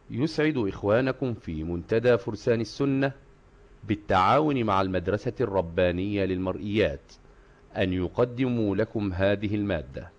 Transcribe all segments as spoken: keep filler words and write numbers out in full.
يسعد إخوانكم في منتدى فرسان السنة بالتعاون مع المدرسة الربانية للمرئيات أن يقدموا لكم هذه المادة.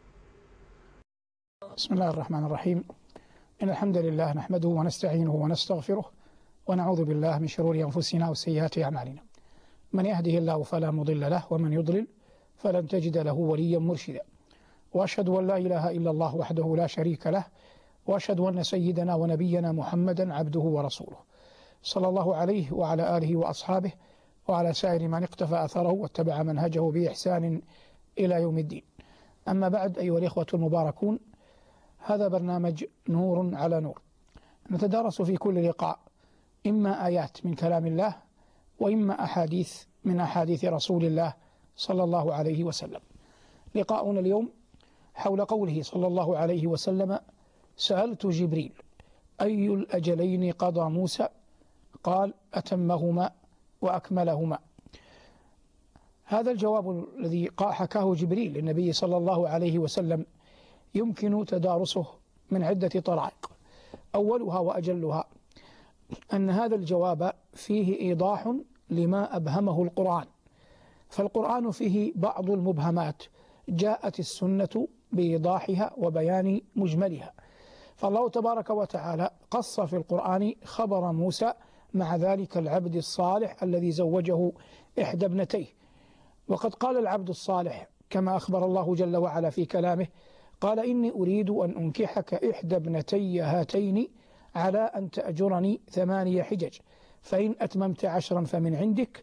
بسم الله الرحمن الرحيم. إن الحمد لله نحمده ونستعينه ونستغفره ونعوذ بالله من شرور أنفسنا وسيئات أعمالنا. من يهده الله فلا مضل له ومن يضلل فلن تجد له وليا مرشدا. وأشهد أن لا إله إلا الله وحده لا شريك له، وأشهد أن سيدنا ونبينا محمدا عبده ورسوله صلى الله عليه وعلى آله وأصحابه وعلى سائر من اقتفى أثره واتبع منهجه بإحسان إلى يوم الدين. أما بعد، أيها الإخوة المباركون، هذا برنامج نور على نور، نتدارس في كل لقاء إما آيات من كلام الله وإما أحاديث من أحاديث رسول الله صلى الله عليه وسلم. لقاؤنا اليوم حول قوله صلى الله عليه وسلم: سألت جبريل أي الأجلين قضى موسى؟ قال: أتمهما وأكملهما. هذا الجواب الذي حكاه جبريل للنبي صلى الله عليه وسلم يمكن تدارسه من عدة طرائق. أولها وأجلها أن هذا الجواب فيه إيضاح لما أبهمه القرآن، فالقرآن فيه بعض المبهمات جاءت السنة بإيضاحها وبيان مجملها. فالله تبارك وتعالى قص في القرآن خبر موسى مع ذلك العبد الصالح الذي زوجه إحدى ابنتيه، وقد قال العبد الصالح كما أخبر الله جل وعلا في كلامه: قال إني أريد أن أنكحك إحدى ابنتي هاتين على أن تأجرني ثمانية حجج، فإن أتممت عشرا فمن عندك،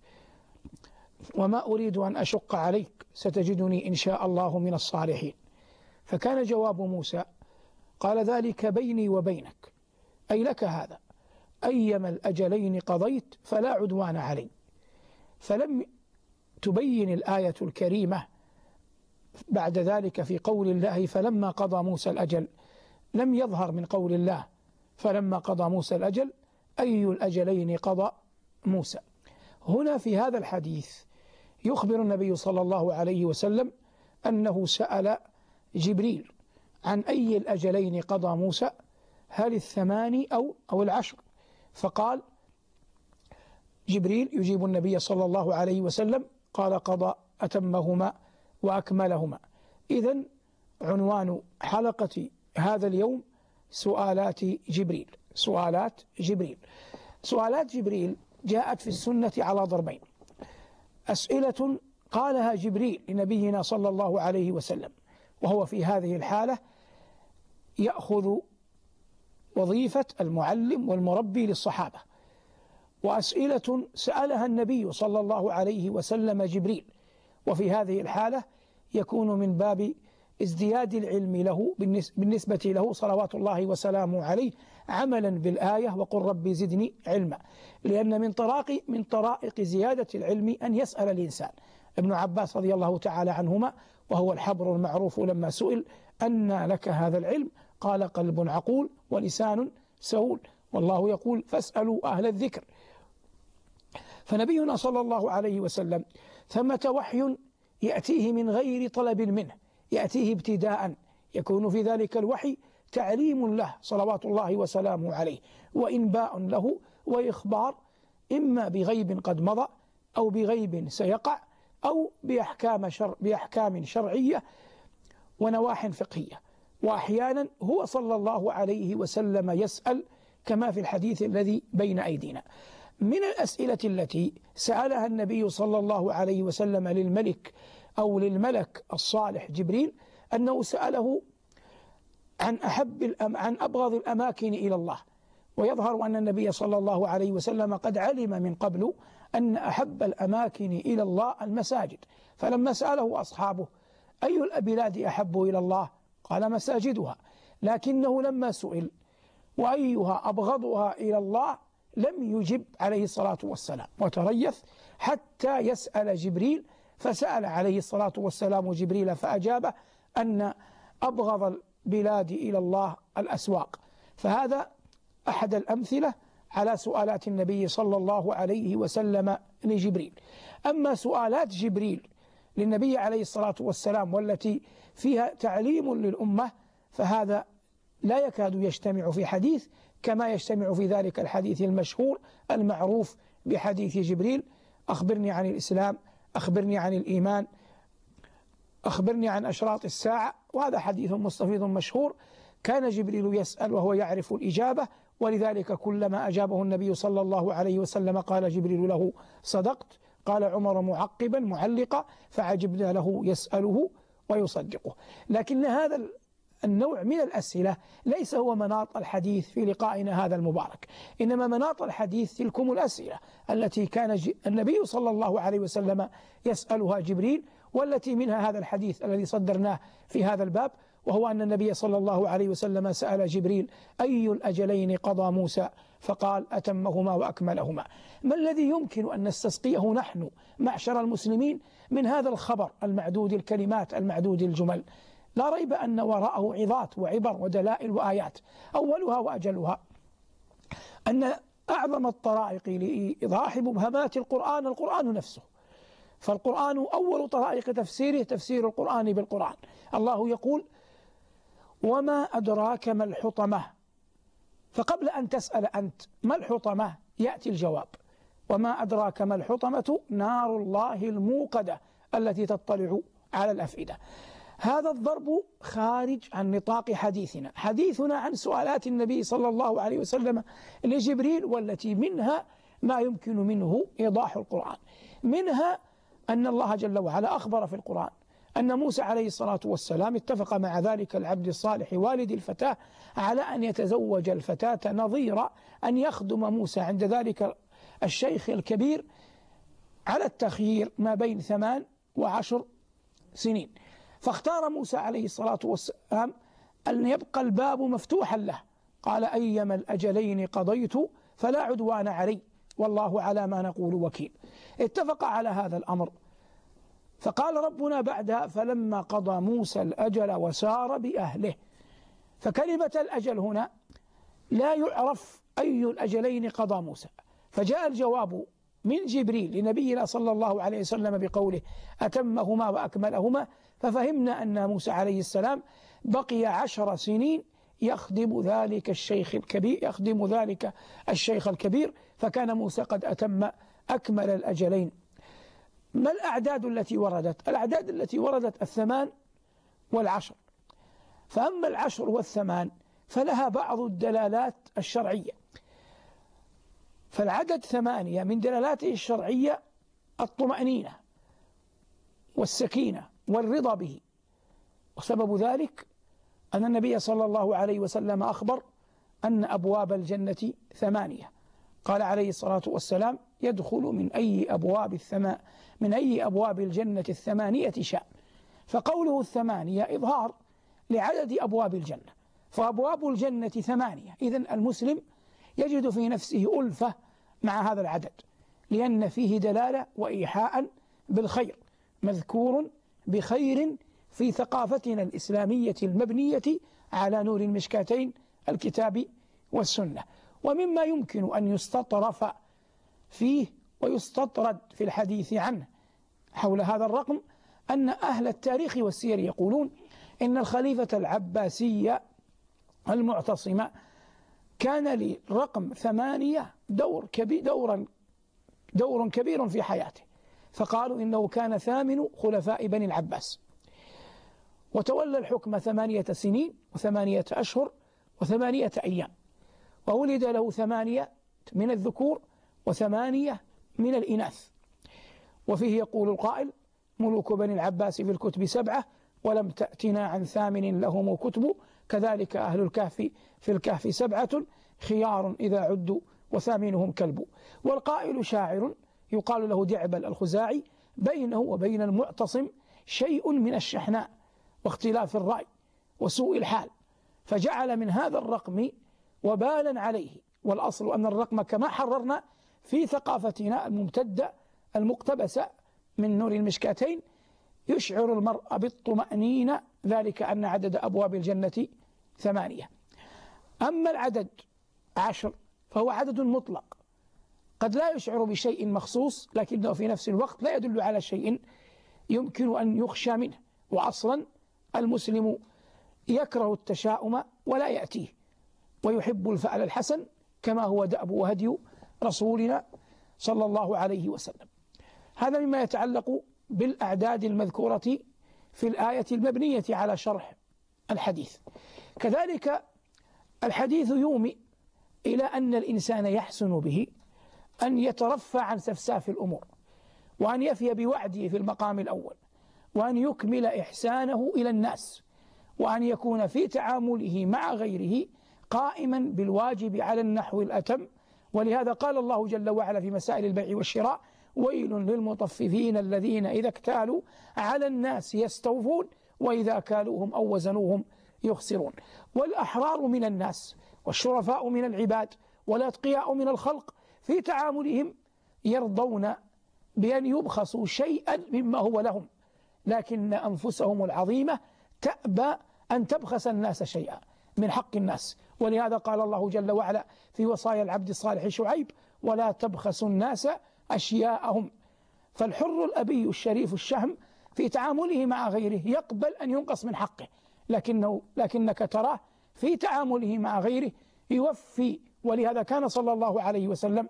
وما أريد أن أشق عليك، ستجدني إن شاء الله من الصالحين. فكان جواب موسى: قال ذلك بيني وبينك، أي لك هذا، أيما الأجلين قضيت فلا عدوان علي. فلم تبين الآية الكريمة بعد ذلك في قول الله: فلما قضى موسى الأجل، لم يظهر من قول الله فلما قضى موسى الأجل أي الأجلين قضى موسى. هنا في هذا الحديث يخبر النبي صلى الله عليه وسلم أنه سأل جبريل عن أي الأجلين قضى موسى، هل الثماني أو أو العشر؟ فقال جبريل يجيب النبي صلى الله عليه وسلم قال: قضى أتمهما وأكملهما. إذن عنوان حلقة هذا اليوم سؤالات جبريل. سؤالات جبريل سؤالات جبريل جاءت في السنة على ضربين: أسئلة قالها جبريل لنبينا صلى الله عليه وسلم وهو في هذه الحالة يأخذ وظيفة المعلم والمربي للصحابة، وأسئلة سألها النبي صلى الله عليه وسلم جبريل، وفي هذه الحالة يكون من باب ازدياد العلم له بالنسبة له صلوات الله وسلامه عليه عملا بالآية: وقل ربي زدني علما، لأن من طرائق من طرائق زيادة العلم أن يسأل الإنسان. ابن عباس رضي الله تعالى عنهما وهو الحبر المعروف لما سئل: أن لك هذا العلم؟ قال: قلب عقول ولسان سهول، والله يقول: فاسألوا أهل الذكر. فنبينا صلى الله عليه وسلم ثمة وحي يأتيه من غير طلب منه، يأتيه ابتداء، يكون في ذلك الوحي تعليم له صلوات الله وسلامه عليه، وإنباء له وإخبار، إما بغيب قد مضى أو بغيب سيقع أو بأحكام, شر بأحكام شرعية ونواح فقهية. وأحيانا هو صلى الله عليه وسلم يسأل كما في الحديث الذي بين أيدينا. من الأسئلة التي سألها النبي صلى الله عليه وسلم للملك أو للملك الصالح جبريل أنه سأله عن أحب الأم عن أبغض الأماكن إلى الله، ويظهر أن النبي صلى الله عليه وسلم قد علم من قبل أن أحب الأماكن إلى الله المساجد، فلما سأله أصحابه أي البلاد أحب إلى الله قال: مساجدها. لكنه لما سئل وأيها أبغضها إلى الله لم يجب عليه الصلاة والسلام، وتريث حتى يسأل جبريل، فسأل عليه الصلاة والسلام جبريل فأجابه أن أبغض البلاد إلى الله الأسواق. فهذا أحد الأمثلة على سؤالات النبي صلى الله عليه وسلم لجبريل. أما سؤالات جبريل للنبي عليه الصلاة والسلام والتي فيها تعليم للأمة فهذا لا يكاد يجتمع في حديث كما يجتمع في ذلك الحديث المشهور المعروف بحديث جبريل: أخبرني عن الإسلام، أخبرني عن الإيمان، أخبرني عن أشراط الساعة. وهذا حديث مستفيض مشهور، كان جبريل يسأل وهو يعرف الإجابة، ولذلك كلما أجابه النبي صلى الله عليه وسلم قال جبريل له: صدقت. قال عمر معقبا معلقا: فعجبنا له يسأله ويصدقه. لكن هذا النوع من الأسئلة ليس هو مناط الحديث في لقائنا هذا المبارك، إنما مناط الحديث تلكم الأسئلة التي كان النبي صلى الله عليه وسلم يسألها جبريل، والتي منها هذا الحديث الذي صدرناه في هذا الباب، وهو أن النبي صلى الله عليه وسلم سأل جبريل: أي الأجلين قضى موسى؟ فقال: أتمهما وأكملهما. ما الذي يمكن أن نستسقيه نحن معشر المسلمين من هذا الخبر المعدود الكلمات المعدود الجمل؟ لا ريب أن وراءه عظات وعبر ودلائل وآيات، أولها وأجلها أن أعظم الطرائق لإيضاح مبهمات القرآن القرآن نفسه. فالقرآن أول طرائق تفسيره تفسير القرآن بالقرآن. الله يقول: وما أدراك ما الحطمة. فقبل أن تسأل أنت ما الحطمة يأتي الجواب: وما أدراك ما الحطمة نار الله الموقدة التي تطلع على الأفئدة. هذا الضرب خارج عن نطاق حديثنا، حديثنا عن سؤالات النبي صلى الله عليه وسلم لجبريل، والتي منها ما يمكن منه إيضاح القرآن. منها أن الله جل وعلا أخبر في القرآن أن موسى عليه الصلاة والسلام اتفق مع ذلك العبد الصالح والد الفتاة على أن يتزوج الفتاة نظير أن يخدم موسى عند ذلك الشيخ الكبير على التخيير ما بين ثمان وعشر سنين. فاختار موسى عليه الصلاة والسلام أن يبقى الباب مفتوحا له، قال: أيما الأجلين قضيت فلا عدوان علي والله على ما نقول وكيل. اتفق على هذا الأمر. فقال ربنا بعدها: فلما قضى موسى الأجل وسار بأهله. فكلمة الأجل هنا لا يعرف أي الأجلين قضى موسى، فجاء الجواب من جبريل لنبينا صلى الله عليه وسلم بقوله: أتمهما وأكملهما. ففهمنا أن موسى عليه السلام بقي عشر سنين يخدم ذلك الشيخ الكبير يخدم ذلك الشيخ الكبير فكان موسى قد أتم أكمل الأجلين. ما الأعداد التي وردت؟ الأعداد التي وردت الثمان والعشر. فأما العشر والثمان فلها بعض الدلالات الشرعية. فالعدد ثمانية من دلالاته الشرعية الطمأنينة والسكينة والرضا به، وسبب ذلك أن النبي صلى الله عليه وسلم أخبر أن أبواب الجنة ثمانية. قال عليه الصلاة والسلام: يدخل من أي أبواب الثما من أي أبواب الجنة الثمانية شاء. فقوله الثمانية إظهار لعدد أبواب الجنة، فأبواب الجنة ثمانية. إذن المسلم يجد في نفسه ألفة مع هذا العدد، لأن فيه دلالة وإيحاء بالخير، مذكور بخير في ثقافتنا الإسلامية المبنية على نور المشكاتين الكتاب والسنة. ومما يمكن أن يستطرف فيه ويستطرد في الحديث عنه حول هذا الرقم أن أهل التاريخ والسير يقولون إن الخليفة العباسي المعتصم كان لرقم ثمانية دور كبير دورا دور كبير في حياته، فقالوا إنه كان ثامن خلفاء بني العباس، وتولى الحكم ثمانية سنين وثمانية أشهر وثمانية أيام، وولد له ثمانية من الذكور وثمانية من الإناث. وفيه يقول القائل: ملوك بني العباس في الكتب سبعة ولم تأتنا عن ثامن لهم كتب، كذلك أهل الكهف في الكهف سبعة خيار إذا عدوا وثامنهم كلب. والقائل شاعر يقال له دعبل الخزاعي: بينه وبين المعتصم شيء من الشحناء واختلاف الرأي وسوء الحال، فجعل من هذا الرقم وبالا عليه. والأصل أن الرقم كما حررنا في ثقافتنا الممتدة المقتبسة من نور المشكاتين يشعر المرء بالطمأنينة، ذلك أن عدد أبواب الجنة ثمانية. أما العدد عشر فهو عدد مطلق، قد لا يشعر بشيء مخصوص لكنه في نفس الوقت لا يدل على شيء يمكن أن يخشى منه. وأصلا المسلم يكره التشاؤم ولا يأتيه، ويحب الفعل الحسن كما هو دأب وهدي رسولنا صلى الله عليه وسلم. هذا مما يتعلق بالأعداد المذكورة في الآية المبنية على شرح الحديث. كذلك الحديث يومي إلى أن الإنسان يحسن به أن يترفع عن سفساف الأمور، وأن يفي بوعده في المقام الأول، وأن يكمل إحسانه إلى الناس، وأن يكون في تعامله مع غيره قائما بالواجب على النحو الأتم. ولهذا قال الله جل وعلا في مسائل البيع والشراء: ويل للمطففين الذين إذا اكتالوا على الناس يستوفون وإذا كالوهم أو وزنوهم يخسرون. والأحرار من الناس والشرفاء من العباد والأتقياء من الخلق في تعاملهم يرضون بأن يبخسوا شيئا مما هو لهم، لكن أنفسهم العظيمة تأبى أن تبخس الناس شيئا من حق الناس. ولهذا قال الله جل وعلا في وصايا العبد الصالح شعيب: ولا تبخسوا الناس أشياءهم. فالحر الأبي الشريف الشهم في تعامله مع غيره يقبل أن ينقص من حقه، لكنه لكنك تراه في تعامله مع غيره يوفي. ولهذا كان صلى الله عليه وسلم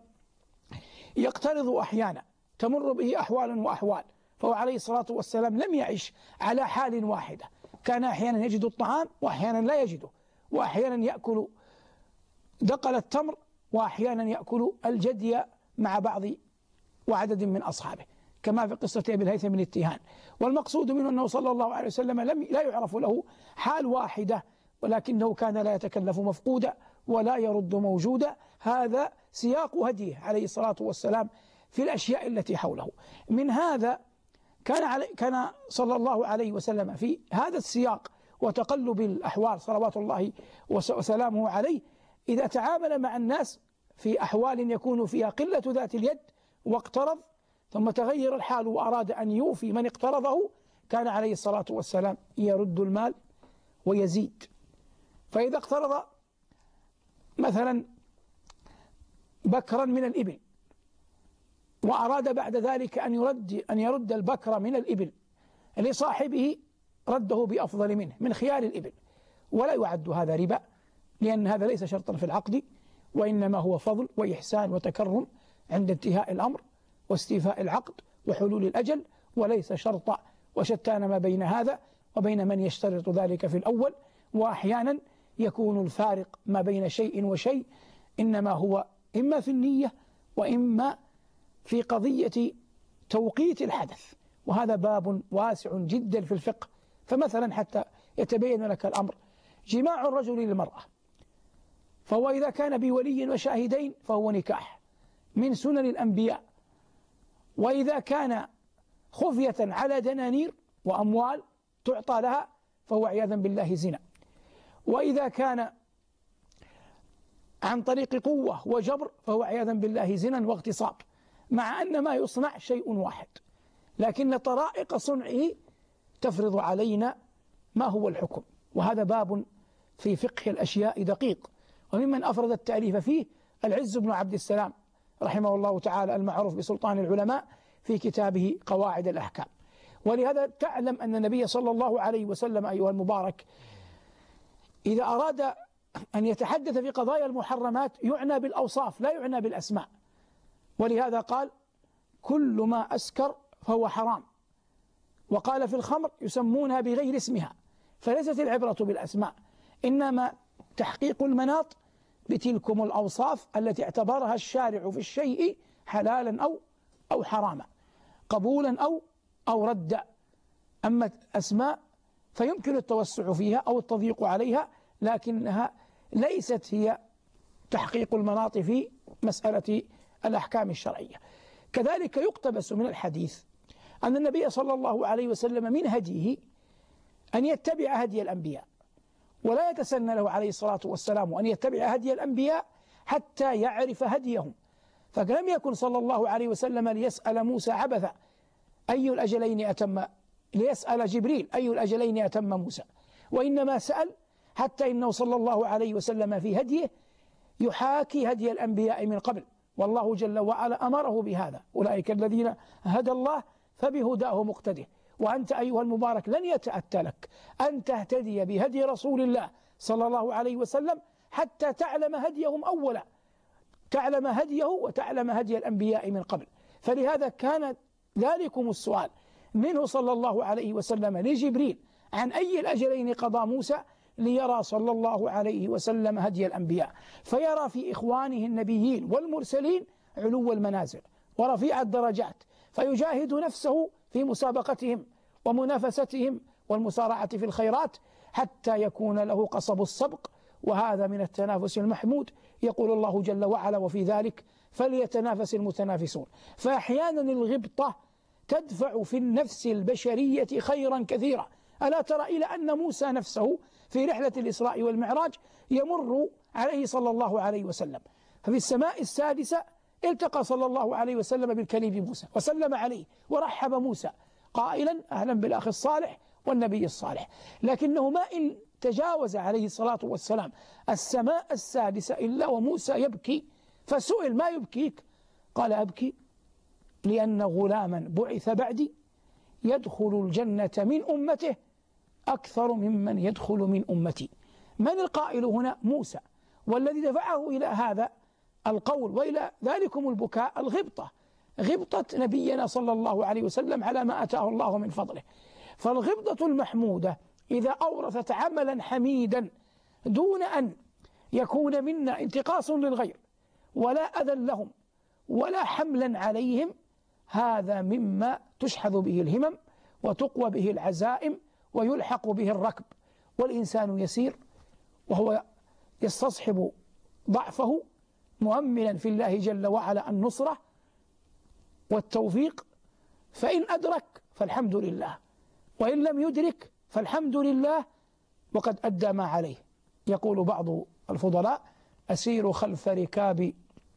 يقترض أحيانا، تمر به أحوال وأحوال، فهو عليه الصلاة والسلام لم يعش على حال واحدة، كان أحيانا يجد الطعام وأحيانا لا يجده، وأحيانا يأكل دقل التمر وأحيانا يأكل الجدي مع بعض وعدد من أصحابه، كما في قصة أبي الهيثم بن التيهان. والمقصود منه أنه صلى الله عليه وسلم لم لا يعرف له حال واحدة، ولكنه كان لا يتكلف مفقودا ولا يرد موجودا. هذا سياق هديه عليه الصلاة والسلام في الأشياء التي حوله. من هذا كان علي كان صلى الله عليه وسلم في هذا السياق وتقلب الأحوال صلوات الله وسلامه عليه، إذا تعامل مع الناس في أحوال يكون فيها قلة ذات اليد واقترض ثم تغير الحال وأراد أن يوفي من اقترضه، كان عليه الصلاة والسلام يرد المال ويزيد. فإذا اقترض مثلا بكرا من الإبل وأراد بعد ذلك أن يرد أن يرد البكر من الإبل لصاحبه، رده بأفضل منه من خيار الإبل، ولا يعد هذا ربا، لأن هذا ليس شرطا في العقد، وإنما هو فضل وإحسان وتكرم عند انتهاء الأمر واستيفاء العقد وحلول الأجل، وليس شرطا. وشتان ما بين هذا وبين من يشترط ذلك في الأول. وأحيانا يكون الفارق ما بين شيء وشيء إنما هو إما في النية وإما في قضية توقيت الحدث، وهذا باب واسع جدا في الفقه. فمثلا حتى يتبين لك الأمر، جماع الرجل للمرأة، فهو إذا كان بولي وشاهدين فهو نكاح من سنن الأنبياء، وإذا كان خفية على دنانير وأموال تعطى لها فهو عياذا بالله زنا، وإذا كان عن طريق قوة وجبر فهو عياذا بالله زنا واغتصاب، مع أن ما يصنع شيء واحد، لكن طرائق صنعه تفرض علينا ما هو الحكم. وهذا باب في فقه الأشياء دقيق. وممن أفرد التأليف فيه العز بن عبد السلام رحمه الله تعالى المعروف بسلطان العلماء في كتابه قواعد الأحكام. ولهذا تعلم أن النبي صلى الله عليه وسلم أيها المبارك إذا أراد أن يتحدث في قضايا المحرمات يعنى بالأوصاف لا يعنى بالأسماء. ولهذا قال: كل ما أسكر فهو حرام. وقال في الخمر: يسمونها بغير اسمها. فليست العبرة بالأسماء، إنما تحقيق المناط بتلكم الأوصاف التي اعتبرها الشارع في الشيء حلالا أو أو حراما، قبولا أو أو ردا. أما أسماء فيمكن التوسع فيها أو التضييق عليها، لكنها ليست هي تحقيق المناط في مسألة الأحكام الشرعية. كذلك يقتبس من الحديث أن النبي صلى الله عليه وسلم من هديه أن يتبع هدي الأنبياء، ولا يتسنى له عليه الصلاة والسلام أن يتبع هدي الأنبياء حتى يعرف هديهم. فلم يكن صلى الله عليه وسلم ليسأل موسى عبثا أي الأجلين أتم، ليسأل جبريل أي الأجلين أتم موسى، وإنما سأل حتى إنه صلى الله عليه وسلم في هديه يحاكي هدي الأنبياء من قبل، والله جل وعلا أمره بهذا: أولئك الذين هدى الله فبهداه مقتده. وأنت أيها المبارك لن يتأتى لك أن تهتدي بهدي رسول الله صلى الله عليه وسلم حتى تعلم هديهم أولا، تعلم هديه وتعلم هدي الأنبياء من قبل. فلهذا كان ذلكم السؤال منه صلى الله عليه وسلم لجبريل عن أي الأجلين قضى موسى، ليرى صلى الله عليه وسلم هدي الأنبياء، فيرى في إخوانه النبيين والمرسلين علو المنازل ورفيع الدرجات، فيجاهد نفسه في مسابقتهم ومنافستهم والمسارعة في الخيرات حتى يكون له قصب السبق، وهذا من التنافس المحمود. يقول الله جل وعلا: وفي ذلك فليتنافس المتنافسون. فأحيانا الغبطة تدفع في النفس البشرية خيرا كثيرا. ألا ترى إلى أن موسى نفسه في رحلة الإسراء والمعراج يمر عليه صلى الله عليه وسلم، ففي السماء السادسة التقى صلى الله عليه وسلم بالكليم موسى وسلم عليه ورحب موسى قائلا: أهلا بالأخ الصالح والنبي الصالح. لكنه ما إن تجاوز عليه الصلاة والسلام السماء السادسة إلا وموسى يبكي، فسئل: ما يبكيك؟ قال: أبكي لأن غلاما بعث بعدي يدخل الجنة من أمته أكثر ممن يدخل من أمتي. من القائل هنا؟ موسى. والذي دفعه إلى هذا القول وإلى ذلكم البكاء الغبطة، غبطة نبينا صلى الله عليه وسلم على ما أتاه الله من فضله. فالغبطة المحمودة إذا أورثت عملا حميدا دون أن يكون منا انتقاص للغير ولا أذى لهم ولا حملا عليهم، هذا مما تشحذ به الهمم وتقوى به العزائم ويلحق به الركب. والإنسان يسير وهو يستصحب ضعفه مؤملا في الله جل وعلا النصرة والتوفيق، فإن أدرك فالحمد لله، وإن لم يدرك فالحمد لله وقد أدى ما عليه. يقول بعض الفضلاء: أسير خلف ركاب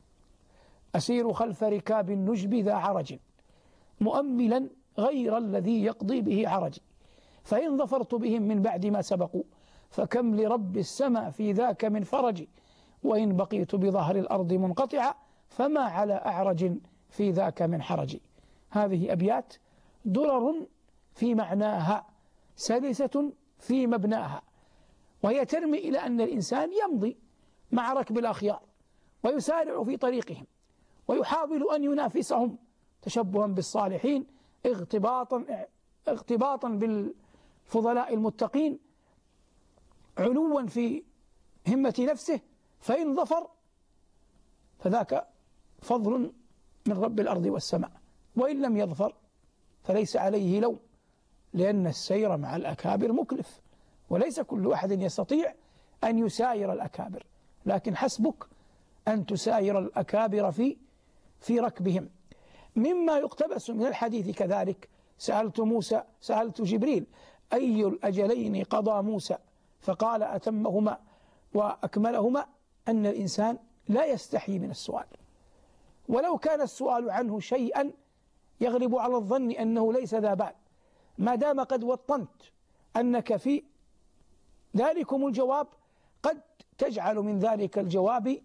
أسير خلف ركاب النجب ذا عرج مؤملا غير الذي يقضي به عرجي، فإن ظفرت بهم من بعد ما سبقوا فكم لرب السماء في ذاك من فرج، وإن بقيت بظهر الأرض منقطعة فما على أعرج في ذاك من حرج. هذه أبيات درر في معناها سلسة في مبناها، وهي ترمي إلى أن الإنسان يمضي مع ركب الأخيار ويسارع في طريقهم ويحاول أن ينافسهم تشبها بالصالحين، اغتباطا اغتباطا بالفضلاء المتقين، علوا في همة نفسه، فإن ظفر فذاك فضل من رب الأرض والسماء، وإن لم يظفر فليس عليه لوم، لأن السير مع الأكابر مكلف، وليس كل أحد يستطيع أن يساير الأكابر، لكن حسبك أن تساير الأكابر في في ركبهم. مما يقتبس من الحديث كذلك: سألت موسى سألت جبريل أي الأجلين قضى موسى؟ فقال: أتمهما وأكملهما. أن الإنسان لا يستحي من السؤال، ولو كان السؤال عنه شيئا يغلب على الظن أنه ليس ذا بال، ما دام قد وطنت أنك في ذلكم الجواب قد تجعل من ذلك الجواب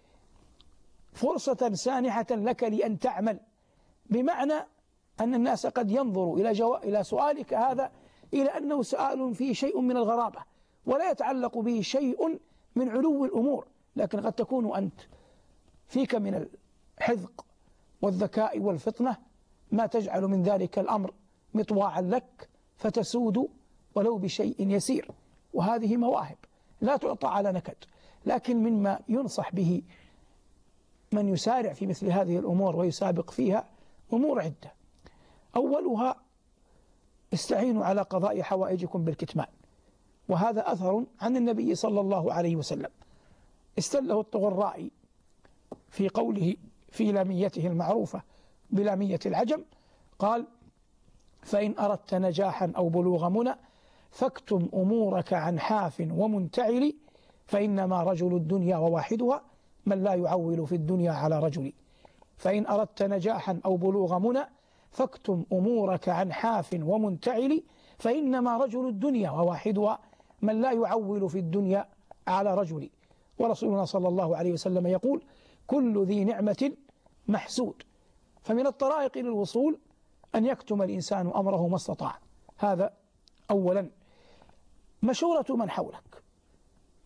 فرصة سانحة لك لأن تعمل، بمعنى أن الناس قد ينظروا إلى جو... إلى سؤالك هذا إلى أنه سؤال فيه شيء من الغرابة ولا يتعلق به شيء من علو الأمور، لكن قد تكون أنت فيك من الحذق والذكاء والفطنة ما تجعل من ذلك الأمر مطواعا لك فتسود ولو بشيء يسير، وهذه مواهب لا تعطى على نكد. لكن مما ينصح به من يسارع في مثل هذه الأمور ويسابق فيها أمور عدة. أولها: استعينوا على قضاء حوائجكم بالكتمان، وهذا أثر عن النبي صلى الله عليه وسلم استله الطغرائي في قوله في لاميته المعروفة بلامية العجم، قال: فإن أردت نجاحا أو بلوغ منى فاكتم أمورك عن حاف ومنتعل، فإنما رجل الدنيا وواحدها من لا يعول في الدنيا على رجل. فإن أردت نجاحا أو بلوغ منى فاكتم أمورك عن حاف ومنتعل، فإنما رجل الدنيا وواحدها من لا يعول في الدنيا على رجل. ورسولنا صلى الله عليه وسلم يقول: كل ذي نعمة محسود. فمن الطرائق للوصول أن يكتم الإنسان أمره ما استطاع. هذا أولا. مشورة من حولك،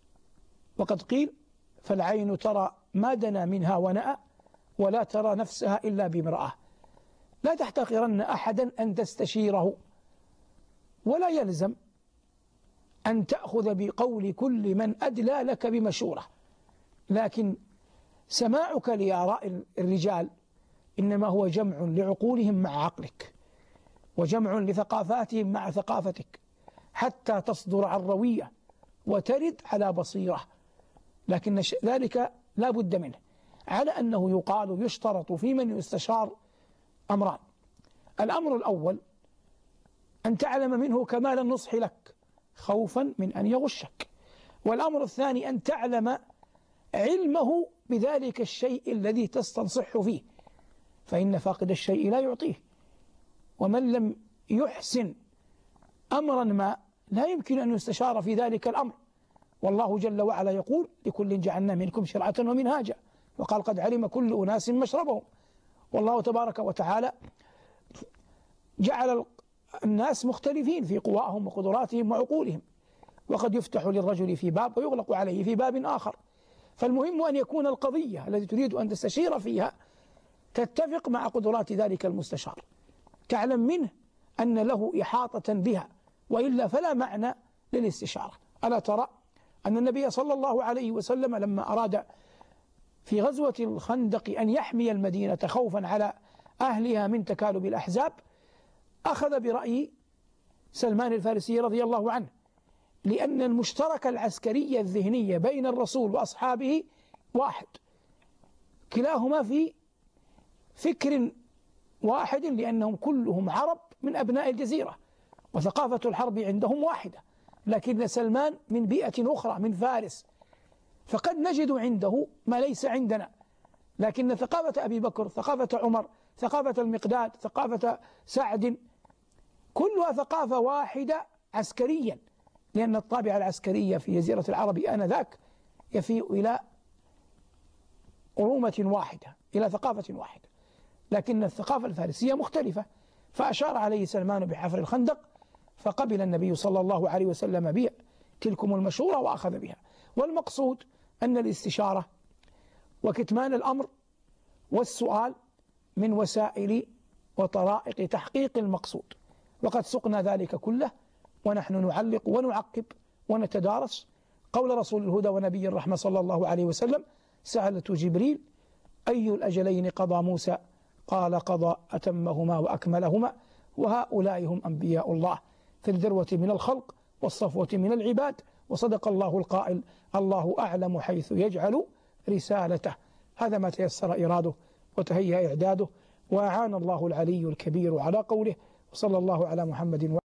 وقد قيل فالعين ترى ما دنا منها ونأى ولا ترى نفسها إلا بامرأة. لا تحتقرن أحدا أن تستشيره، ولا يلزم أن تأخذ بقول كل من أدلى لك بمشورة، لكن سماعك لآراء الرجال إنما هو جمع لعقولهم مع عقلك، وجمع لثقافاتهم مع ثقافتك، حتى تصدر عن روية وترد على بصيرة. لكن ذلك لا بد منه، على أنه يقال يشترط في من يستشار أمران: الأمر الأول أن تعلم منه كمال النصح لك خوفا من أن يغشك، والأمر الثاني أن تعلم علمه بذلك الشيء الذي تستنصح فيه، فإن فاقد الشيء لا يعطيه، ومن لم يحسن أمرا ما لا يمكن أن يستشار في ذلك الأمر. والله جل وعلا يقول: لكل جعلنا منكم شرعة ومنهاجا، وقال: قد علم كل أناس مشربهم. والله تبارك وتعالى جعل الناس مختلفين في قواهم وقدراتهم وعقولهم، وقد يفتح للرجل في باب ويغلق عليه في باب آخر. فالمهم أن يكون القضية التي تريد أن تستشير فيها تتفق مع قدرات ذلك المستشار، تعلم منه أن له إحاطة بها، وإلا فلا معنى للاستشارة. ألا ترى أن النبي صلى الله عليه وسلم لما أراد في غزوة الخندق أن يحمي المدينة خوفا على أهلها من تكالب الأحزاب، أخذ برأي سلمان الفارسي رضي الله عنه، لأن المشترك العسكري الذهني بين الرسول وأصحابه واحد، كلاهما في فكر واحد، لأنهم كلهم عرب من أبناء الجزيرة، وثقافة الحرب عندهم واحدة. لكن سلمان من بيئة أخرى من فارس، فقد نجد عنده ما ليس عندنا، لكن ثقافة أبي بكر، ثقافة عمر، ثقافة المقداد، ثقافة سعد، كلها ثقافة واحدة عسكريا، لأن الطابع العسكري في جزيرة العرب آنذاك يفيء إلى أرومة واحدة، إلى ثقافة واحدة. لكن الثقافة الفارسية مختلفة، فأشار عليه سلمان بحفر الخندق، فقبل النبي صلى الله عليه وسلم به تلكم المشورة وأخذ بها. والمقصود أن الاستشارة وكتمان الأمر والسؤال من وسائل وطرائق تحقيق المقصود، وقد سقنا ذلك كله ونحن نعلق ونعقب ونتدارس قول رسول الهدى ونبي الرحمة صلى الله عليه وسلم: سألت جبريل أي الأجلين قضى موسى؟ قال: قضى أتمهما وأكملهما، وهؤلاء هم أنبياء الله في الذروة من الخلق والصفوة من العباد. وصدق الله القائل: الله أعلم حيث يجعل رسالته. هذا ما تيسر إراده وتهيأ إعداده، وأعان الله العلي الكبير على قوله. وصلى الله على محمد